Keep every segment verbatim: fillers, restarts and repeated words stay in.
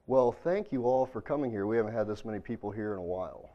Well, thank you all for coming here. We haven't had this many people here in a while.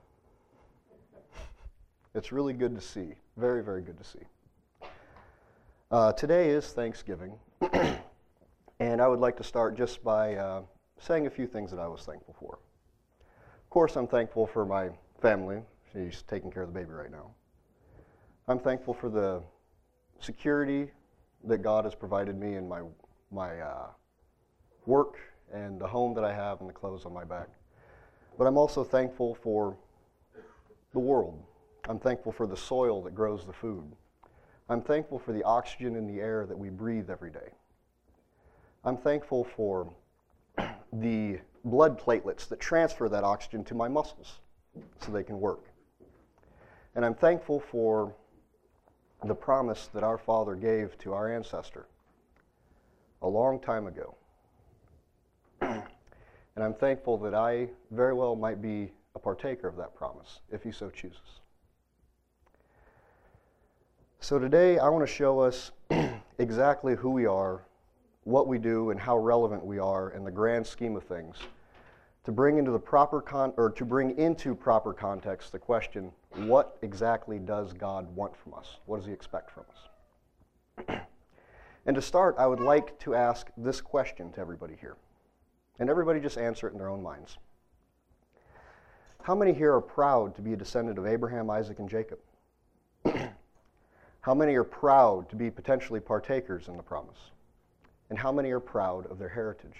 It's really good to see. Very, very good to see. Uh, today is Thanksgiving, and I would like to start just by uh, saying a few things that I was thankful for. Of course, I'm thankful for my family. She's taking care of the baby right now. I'm thankful for the security that God has provided me in my, my uh, work and the home that I have and the clothes on my back. But I'm also thankful for the world. I'm thankful for the soil that grows the food. I'm thankful for the oxygen in the air that we breathe every day. I'm thankful for the blood platelets that transfer that oxygen to my muscles so they can work. And I'm thankful for the promise that our Father gave to our ancestor a long time ago. And I'm thankful that I very well might be a partaker of that promise, if he so chooses. So today I want to show us exactly who we are, what we do, and how relevant we are in the grand scheme of things, to bring into the proper con or to bring into proper context the question, what exactly does God want from us? What does he expect from us? And to start, I would like to ask this question to everybody here. And everybody just answer it in their own minds. How many here are proud to be a descendant of Abraham, Isaac, and Jacob? How many are proud to be potentially partakers in the promise? And how many are proud of their heritage?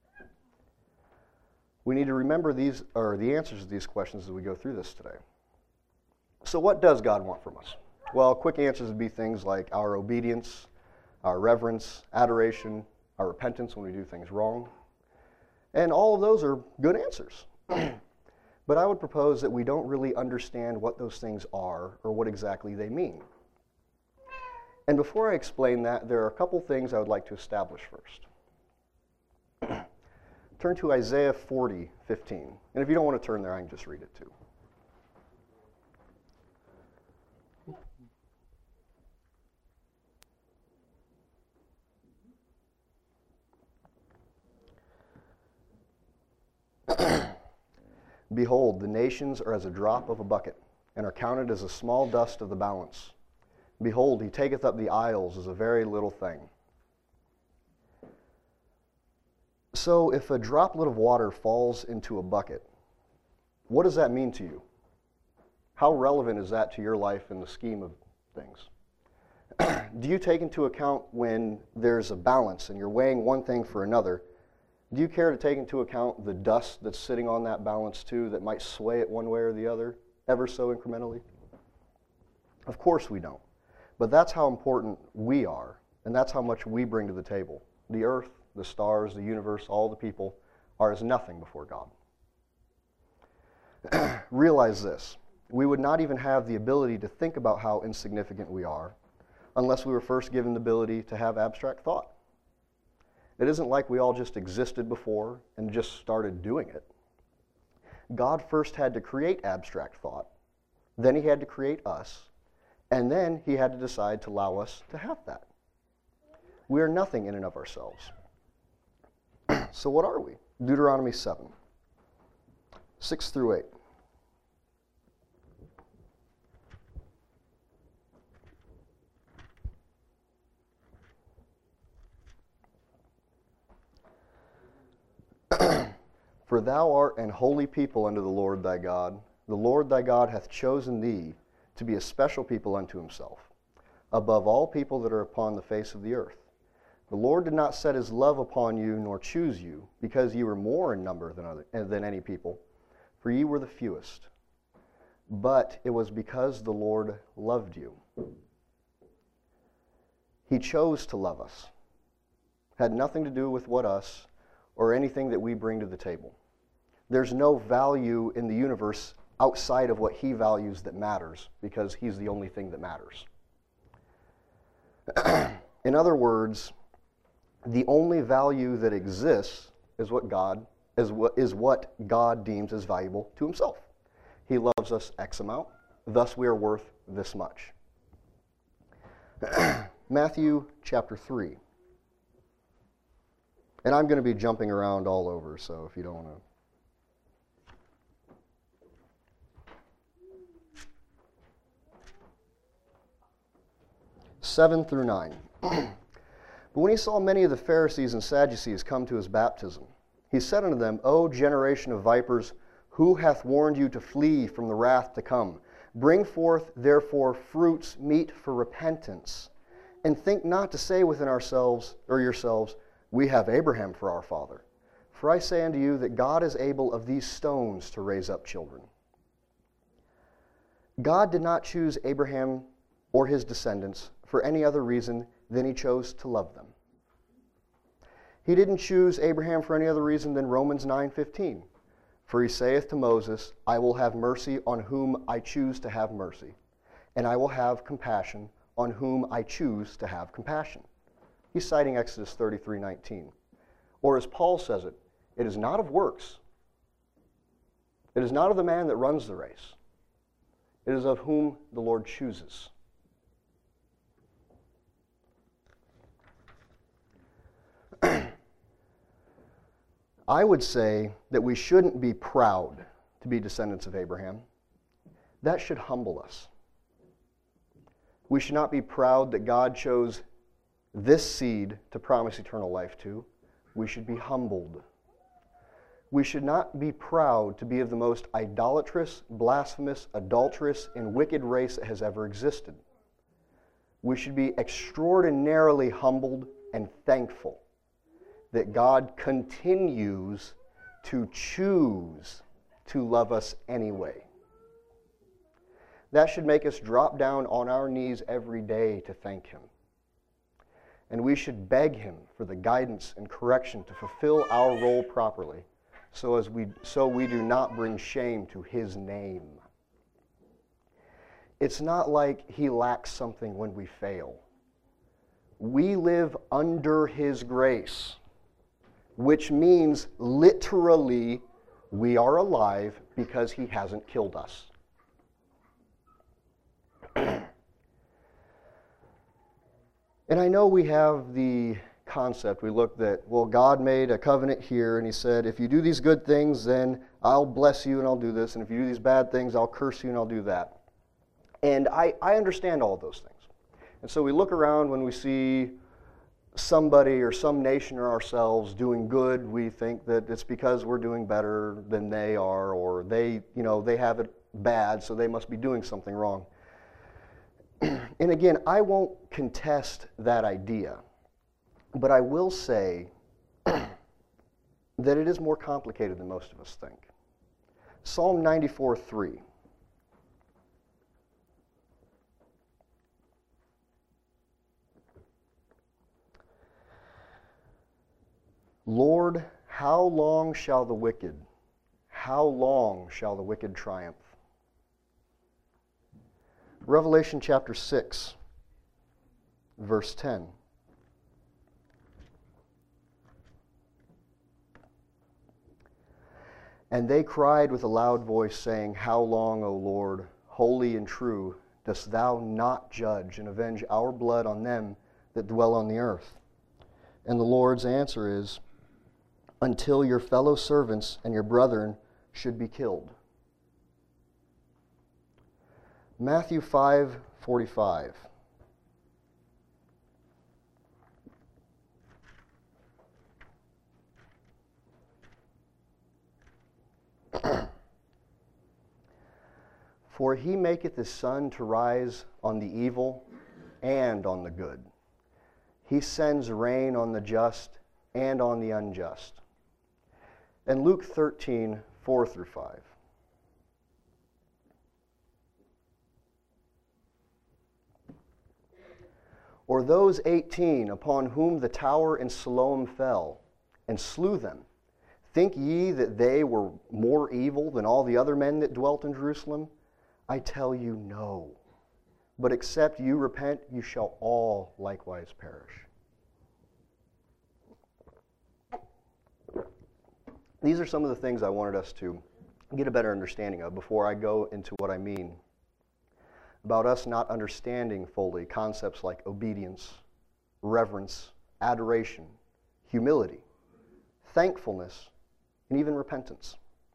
We need to remember these, or the answers to these questions as we go through this today. So what does God want from us? Well, quick answers would be things like our obedience, our reverence, adoration, our repentance when we do things wrong. And all of those are good answers. But I would propose that we don't really understand what those things are or what exactly they mean. And before I explain that, there are a couple things I would like to establish first. Turn to Isaiah forty, fifteen. And if you don't want to turn there, I can just read it too. Behold, the nations are as a drop of a bucket, and are counted as a small dust of the balance. Behold, he taketh up the isles as a very little thing. So if a droplet of water falls into a bucket, what does that mean to you? How relevant is that to your life in the scheme of things? Do you take into account when there's a balance and you're weighing one thing for another, do you care to take into account the dust that's sitting on that balance too that might sway it one way or the other, ever so incrementally? Of course we don't. But that's how important we are, and that's how much we bring to the table. The earth, the stars, the universe, all the people are as nothing before God. Realize this. We would not even have the ability to think about how insignificant we are unless we were first given the ability to have abstract thought. It isn't like we all just existed before and just started doing it. God first had to create abstract thought, then he had to create us, and then he had to decide to allow us to have that. We are nothing in and of ourselves. So what are we? Deuteronomy seven, six through eight. For thou art an holy people unto the Lord thy God. The Lord thy God hath chosen thee to be a special people unto himself, above all people that are upon the face of the earth. The Lord did not set his love upon you, nor choose you, because ye were more in number than, other, than any people, for ye were the fewest. But it was because the Lord loved you. He chose to love us. Had nothing to do with what us or anything that we bring to the table. There's no value in the universe outside of what he values that matters, because he's the only thing that matters. In other words, the only value that exists is what God is what is what God deems as valuable to himself. He loves us X amount, thus we are worth this much. Matthew chapter three. And I'm going to be jumping around all over, so if you don't want to. seven through nine. But when he saw many of the Pharisees and Sadducees come to his baptism, he said unto them, O generation of vipers, who hath warned you to flee from the wrath to come? Bring forth therefore fruits meet for repentance, and think not to say within ourselves or yourselves, we have Abraham for our father. For I say unto you that God is able of these stones to raise up children. God did not choose Abraham or his descendants for any other reason than he chose to love them. He didn't choose Abraham for any other reason than Romans nine fifteen. For he saith to Moses, I will have mercy on whom I choose to have mercy, and I will have compassion on whom I choose to have compassion. He's citing Exodus thirty-three nineteen. Or as Paul says it, it is not of works. It is not of the man that runs the race. It is of whom the Lord chooses. I would say that we shouldn't be proud to be descendants of Abraham. That should humble us. We should not be proud that God chose this seed to promise eternal life to. We should be humbled. We should not be proud to be of the most idolatrous, blasphemous, adulterous, and wicked race that has ever existed. We should be extraordinarily humbled and thankful that God continues to choose to love us anyway. That should make us drop down on our knees every day to thank Him. And we should beg Him for the guidance and correction to fulfill our role properly, so as we so we do not bring shame to His name. It's not like He lacks something when we fail. We live under His grace, which means literally we are alive because He hasn't killed us. And I know we have the concept, we looked at, well, God made a covenant here, and He said, if you do these good things, then I'll bless you and I'll do this, and if you do these bad things, I'll curse you and I'll do that. And I, I understand all of those things. And so we look around when we see somebody or some nation or ourselves doing good, we think that it's because we're doing better than they are, or they, you know, they have it bad, so they must be doing something wrong. And again, I won't contest that idea, but I will say that it is more complicated than most of us think. Psalm ninety-four three. Lord, how long shall the wicked, how long shall the wicked triumph? Revelation chapter six, verse ten. And they cried with a loud voice, saying, How long, O Lord, holy and true, dost thou not judge and avenge our blood on them that dwell on the earth? And the Lord's answer is, until your fellow servants and your brethren should be killed. Matthew five forty-five. For he maketh his sun to rise on the evil and on the good. He sends rain on the just and on the unjust. And Luke thirteen, four through five. Or those eighteen upon whom the tower in Siloam fell, and slew them, think ye that they were more evil than all the other men that dwelt in Jerusalem? I tell you, no. But except you repent, you shall all likewise perish. These are some of the things I wanted us to get a better understanding of before I go into what I mean about us not understanding fully concepts like obedience, reverence, adoration, humility, thankfulness, and even repentance.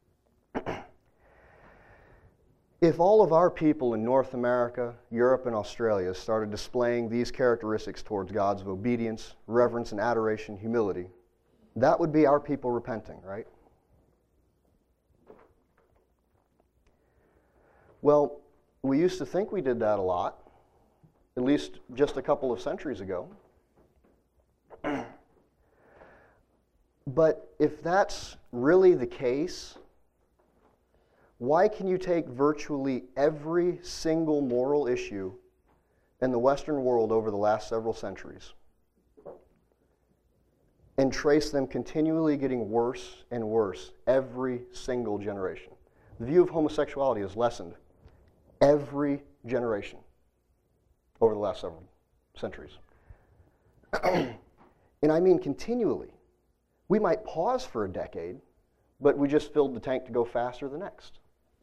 If all of our people in North America, Europe, and Australia started displaying these characteristics towards God's of obedience, reverence, and adoration, humility, that would be our people repenting, right? Well, we used to think we did that a lot, at least just a couple of centuries ago. But if that's really the case, why can you take virtually every single moral issue in the Western world over the last several centuries and trace them continually getting worse and worse every single generation? The view of homosexuality has lessened every generation over the last several centuries. And I mean continually. We might pause for a decade, but we just filled the tank to go faster the next.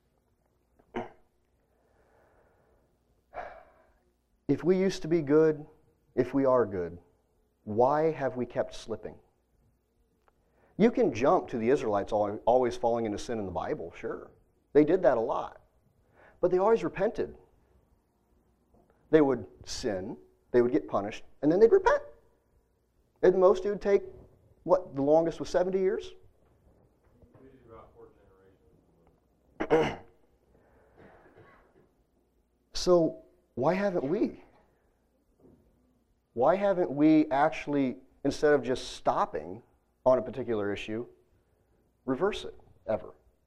If we used to be good, if we are good, why have we kept slipping? You can jump to the Israelites always falling into sin in the Bible, sure. They did that a lot. But they always repented. They would sin, they would get punished, and then they'd repent. At most, it would take, what, the longest was seventy years? About four generations. So, why haven't we? Why haven't we actually, instead of just stopping on a particular issue, reverse it ever?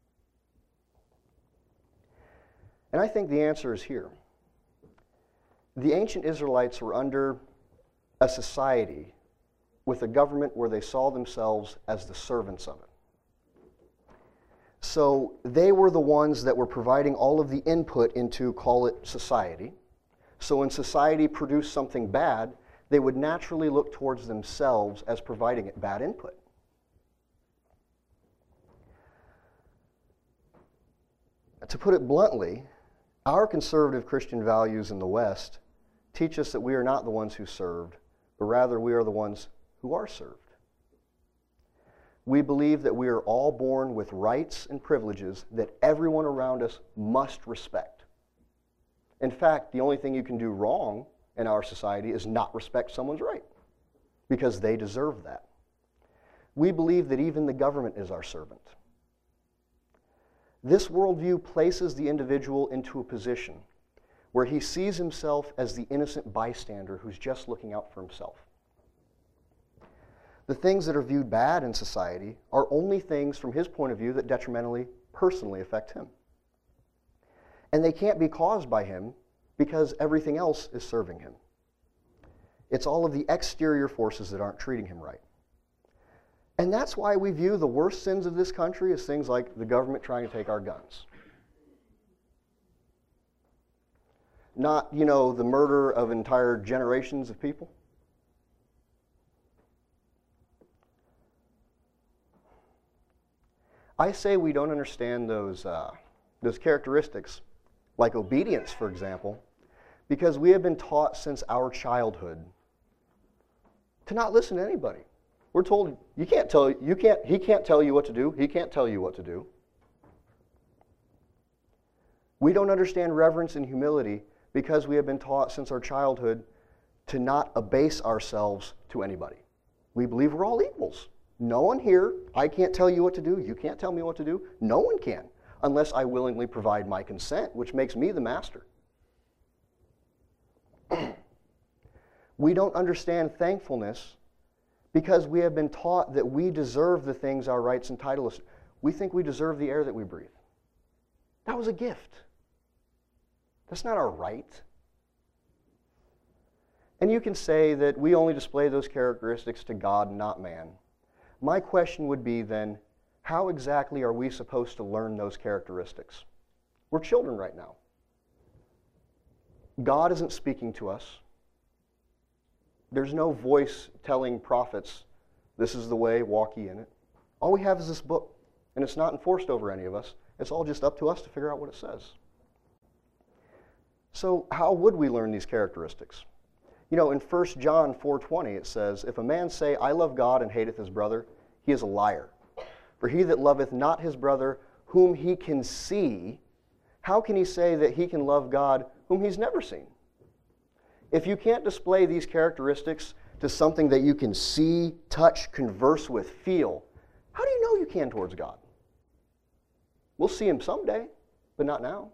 And I think the answer is here. The ancient Israelites were under a society with a government where they saw themselves as the servants of it. So they were the ones that were providing all of the input into, call it, society. So when society produced something bad, they would naturally look towards themselves as providing it bad input. To put it bluntly, our conservative Christian values in the West teach us that we are not the ones who served, but rather we are the ones who are served. We believe that we are all born with rights and privileges that everyone around us must respect. In fact, the only thing you can do wrong in our society is not respect someone's right, because they deserve that. We believe that even the government is our servant. This worldview places the individual into a position where he sees himself as the innocent bystander who's just looking out for himself. The things that are viewed bad in society are only things from his point of view that detrimentally, personally affect him. And they can't be caused by him because everything else is serving him. It's all of the exterior forces that aren't treating him right. And that's why we view the worst sins of this country as things like the government trying to take our guns. Not, you know, the murder of entire generations of people. I say we don't understand those, uh, those characteristics, like obedience, for example, because we have been taught since our childhood to not listen to anybody. We're told you can't tell you can't he can't tell you what to do. He can't tell you what to do. We don't understand reverence and humility because we have been taught since our childhood to not abase ourselves to anybody. We believe we're all equals. No one here, I can't tell you what to do, you can't tell me what to do. No one can, unless I willingly provide my consent, which makes me the master. We don't understand thankfulness because we have been taught that we deserve the things our rights entitle us to. We think we deserve the air that we breathe. That was a gift. That's not our right. And you can say that we only display those characteristics to God, not man. My question would be then, how exactly are we supposed to learn those characteristics? We're children right now. God isn't speaking to us. There's no voice telling prophets, this is the way, walk ye in it. All we have is this book, and it's not enforced over any of us. It's all just up to us to figure out what it says. So how would we learn these characteristics? You know, in First John four twenty it says, if a man say, I love God and hateth his brother, he is a liar. For he that loveth not his brother whom he can see, how can he say that he can love God whom he's never seen? If you can't display these characteristics to something that you can see, touch, converse with, feel, how do you know you can towards God? We'll see him someday, but not now.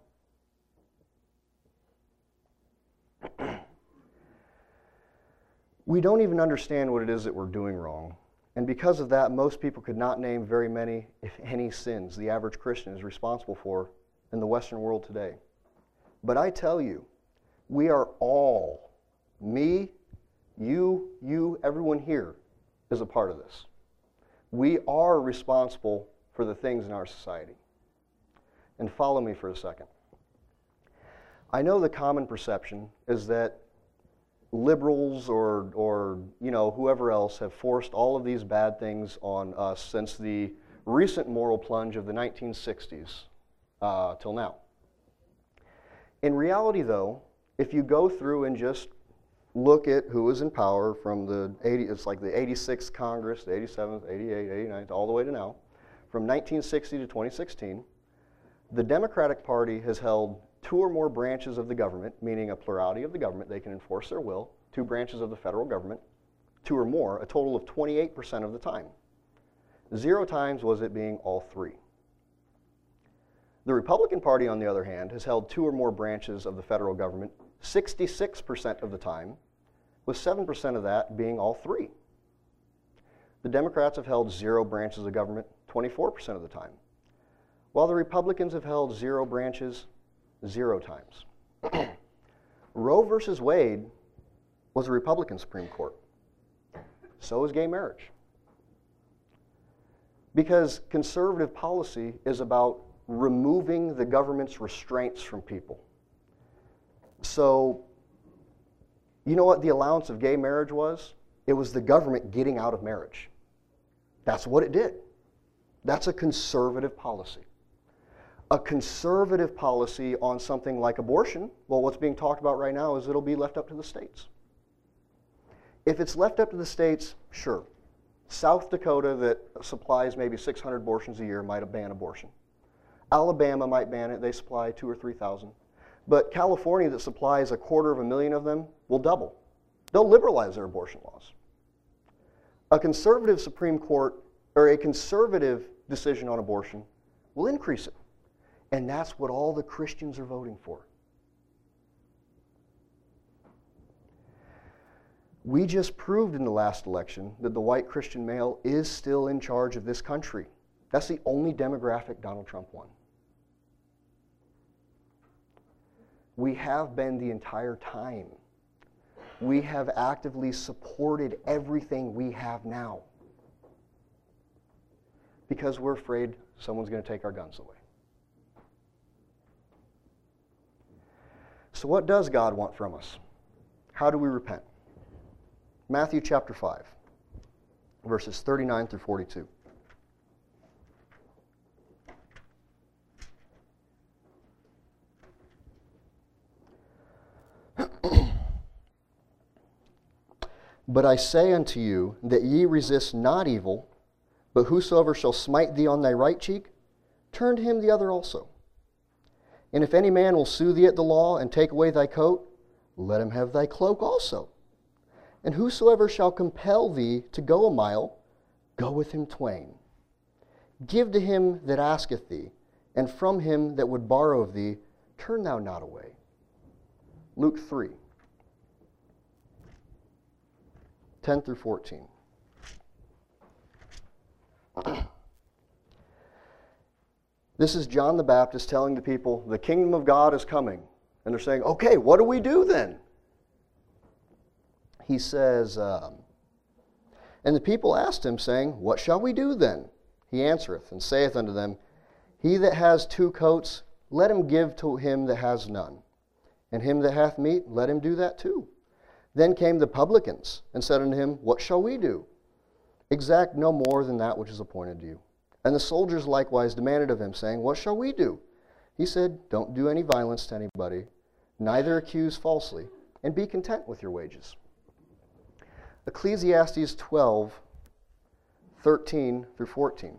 We don't even understand what it is that we're doing wrong. And because of that, most people could not name very many, if any, sins the average Christian is responsible for in the Western world today. But I tell you, we are all, me, you, you, everyone here is a part of this. We are responsible for the things in our society. And follow me for a second. I know the common perception is that liberals or, or you know, whoever else have forced all of these bad things on us since the recent moral plunge of the nineteen sixties uh, till now. In reality, though, if you go through and just look at who was in power from the eighty, it's like the eighty-sixth Congress, the eighty-seventh, eighty-eighth, eighty-ninth, all the way to now, from nineteen sixty to twenty sixteen, the Democratic Party has held two or more branches of the government, meaning a plurality of the government, they can enforce their will, two branches of the federal government, two or more, a total of twenty-eight percent of the time. Zero times was it being all three. The Republican Party, on the other hand, has held two or more branches of the federal government sixty-six percent of the time, with seven percent of that being all three. The Democrats have held zero branches of government twenty-four percent of the time, while the Republicans have held zero branches zero times. Roe versus Wade was a Republican Supreme Court. So is gay marriage. Because conservative policy is about removing the government's restraints from people. So, you know what the allowance of gay marriage was? It was the government getting out of marriage. That's what it did. That's a conservative policy. A conservative policy on something like abortion, well, what's being talked about right now is it'll be left up to the states. If it's left up to the states, sure. South Dakota, that supplies maybe six hundred abortions a year, might ban abortion. Alabama might ban it. They supply two or three thousand. But California, that supplies a quarter of a million of them, will double. They'll liberalize their abortion laws. A conservative Supreme Court, or a conservative decision on abortion, will increase it. And that's what all the Christians are voting for. We just proved in the last election that the white Christian male is still in charge of this country. That's the only demographic Donald Trump won. We have been the entire time. We have actively supported everything we have now because we're afraid someone's going to take our guns away. So what does God want from us? How do we repent? Matthew chapter five, verses thirty-nine through forty-two. But I say unto you that ye resist not evil, but whosoever shall smite thee on thy right cheek, turn to him the other also. And if any man will sue thee at the law and take away thy coat, let him have thy cloak also. And whosoever shall compel thee to go a mile, go with him twain. Give to him that asketh thee, and from him that would borrow of thee, turn thou not away. Luke three, ten through fourteen. This is John the Baptist telling the people, the kingdom of God is coming. And they're saying, okay, what do we do then? He says, um, and the people asked him, saying, what shall we do then? He answereth and saith unto them, he that has two coats, let him give to him that has none. And him that hath meat, let him do that too. Then came the publicans and said unto him, what shall we do? Exact no more than that which is appointed to you. And the soldiers likewise demanded of him, saying, what shall we do? He said, don't do any violence to anybody, neither accuse falsely, and be content with your wages. Ecclesiastes twelve, thirteen through fourteen.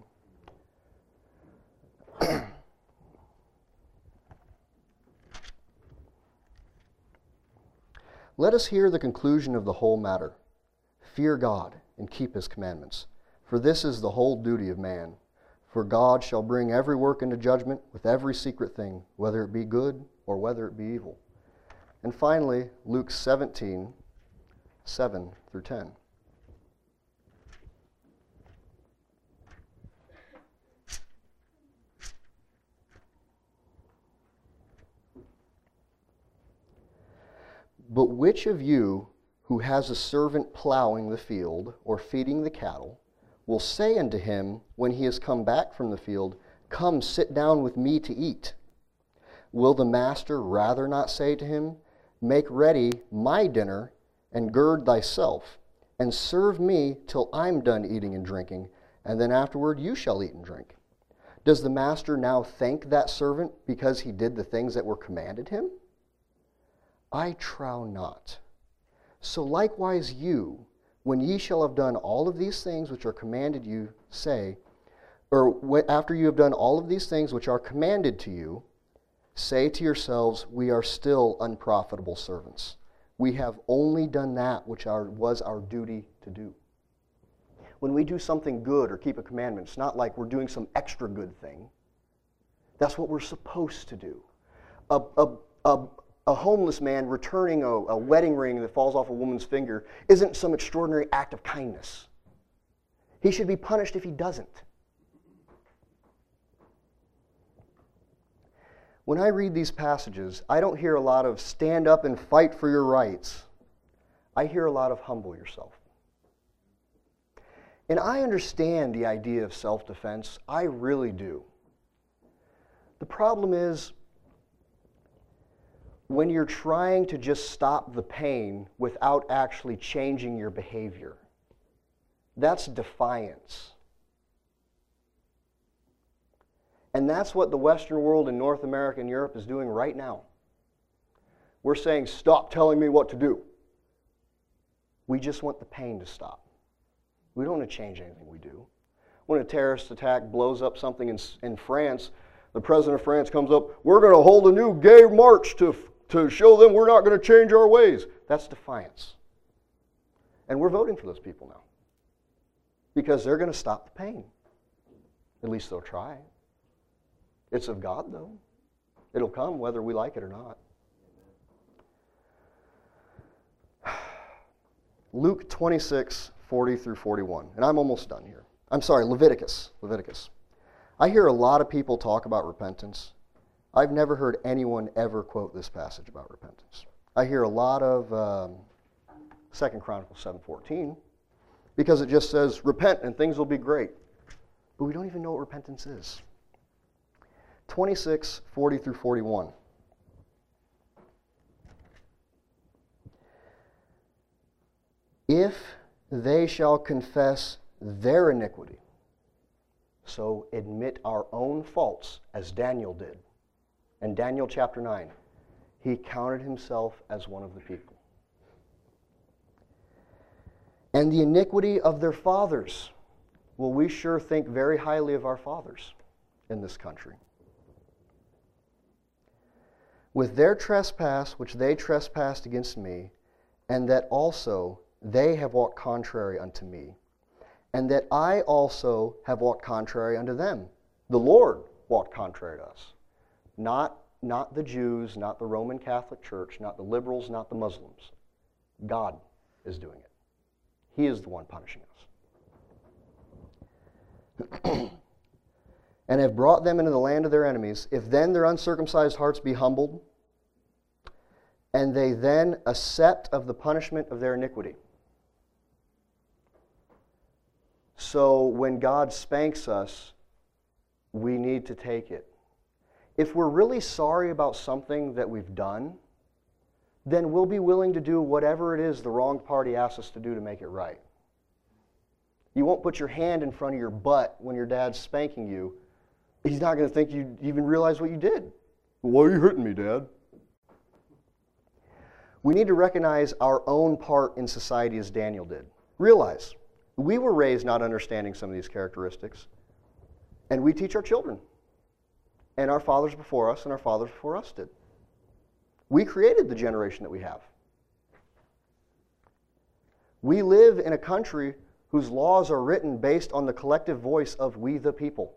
Let us hear the conclusion of the whole matter. Fear God and keep his commandments, for this is the whole duty of man. For God shall bring every work into judgment with every secret thing, whether it be good or whether it be evil. And finally, Luke seventeen, seven through ten. But which of you who has a servant plowing the field or feeding the cattle will say unto him when he is come back from the field, Come, sit down with me to eat? Will the master rather not say to him, Make ready my dinner, and gird thyself, and serve me till I'm done eating and drinking, and then afterward you shall eat and drink? Does the master now thank that servant because he did the things that were commanded him? I trow not. So likewise you, when ye shall have done all of these things which are commanded you, say, or after you have done all of these things which are commanded to you, say to yourselves, We are still unprofitable servants. We have only done that which our, was our duty to do. When we do something good or keep a commandment, it's not like we're doing some extra good thing. That's what we're supposed to do. A, a, a, a homeless man returning a, a wedding ring that falls off a woman's finger isn't some extraordinary act of kindness. He should be punished if he doesn't. When I read these passages, I don't hear a lot of stand up and fight for your rights. I hear a lot of humble yourself. And I understand the idea of self-defense. I really do. The problem is, when you're trying to just stop the pain without actually changing your behavior, that's defiance. And that's what the Western world in North America and Europe is doing right now. We're saying, stop telling me what to do. We just want the pain to stop. We don't want to change anything we do. When a terrorist attack blows up something in, in France, the president of France comes up, we're going to hold a new gay march to, to show them we're not going to change our ways. That's defiance. And we're voting for those people now. Because they're going to stop the pain. At least they'll try. It's of God, though. It'll come whether we like it or not. Luke twenty-six, forty through forty-one. And I'm almost done here. I'm sorry, Leviticus. Leviticus. I hear a lot of people talk about repentance. I've never heard anyone ever quote this passage about repentance. I hear a lot of um, Second Chronicles seven fourteen because it just says, repent and things will be great. But we don't even know what repentance is. twenty-six, forty through forty-one. If they shall confess their iniquity, so admit our own faults, as Daniel did. In Daniel chapter nine, he counted himself as one of the people. And the iniquity of their fathers. Well, we sure think very highly of our fathers in this country. With their trespass, which they trespassed against me, and that also they have walked contrary unto me, and that I also have walked contrary unto them. The Lord walked contrary to us. Not, not the Jews, not the Roman Catholic Church, not the liberals, not the Muslims. God is doing it. He is the one punishing us. And have brought them into the land of their enemies, if then their uncircumcised hearts be humbled, and they then accept of the punishment of their iniquity. So when God spanks us, we need to take it. If we're really sorry about something that we've done, then we'll be willing to do whatever it is the wrong party asks us to do to make it right. You won't put your hand in front of your butt when your dad's spanking you. He's not going to think you even realize what you did. Why are you hurting me, Dad? We need to recognize our own part in society as Daniel did. Realize We were raised not understanding some of these characteristics, and we teach our children. And our fathers before us and our fathers before us did. We created the generation that we have. We live in a country whose laws are written based on the collective voice of we the people.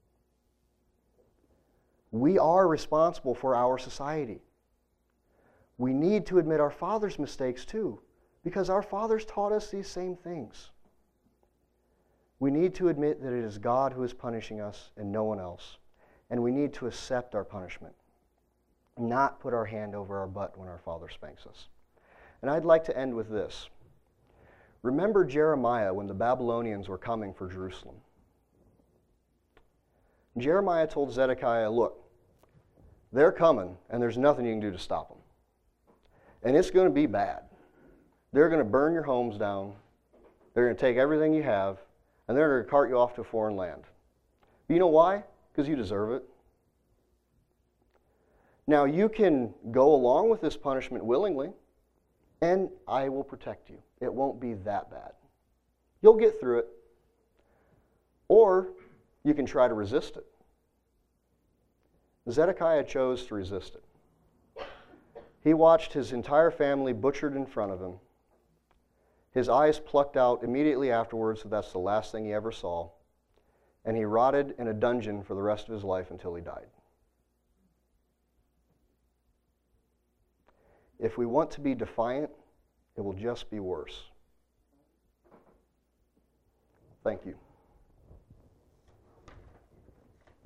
We are responsible for our society. We need to admit our fathers' mistakes too, because our fathers taught us these same things. We need to admit that it is God who is punishing us and no one else. And we need to accept our punishment, not put our hand over our butt when our father spanks us. And I'd like to end with this. Remember Jeremiah when the Babylonians were coming for Jerusalem. Jeremiah told Zedekiah, look, they're coming and there's nothing you can do to stop them. And it's going to be bad. They're going to burn your homes down. They're going to take everything you have, and they're going to cart you off to a foreign land. But you know why? Because you deserve it. Now, you can go along with this punishment willingly, and I will protect you. It won't be that bad. You'll get through it. Or you can try to resist it. Zedekiah chose to resist it. He watched his entire family butchered in front of him. His eyes plucked out immediately afterwards, so that's the last thing he ever saw. And he rotted in a dungeon for the rest of his life until he died. If we want to be defiant, it will just be worse. Thank you.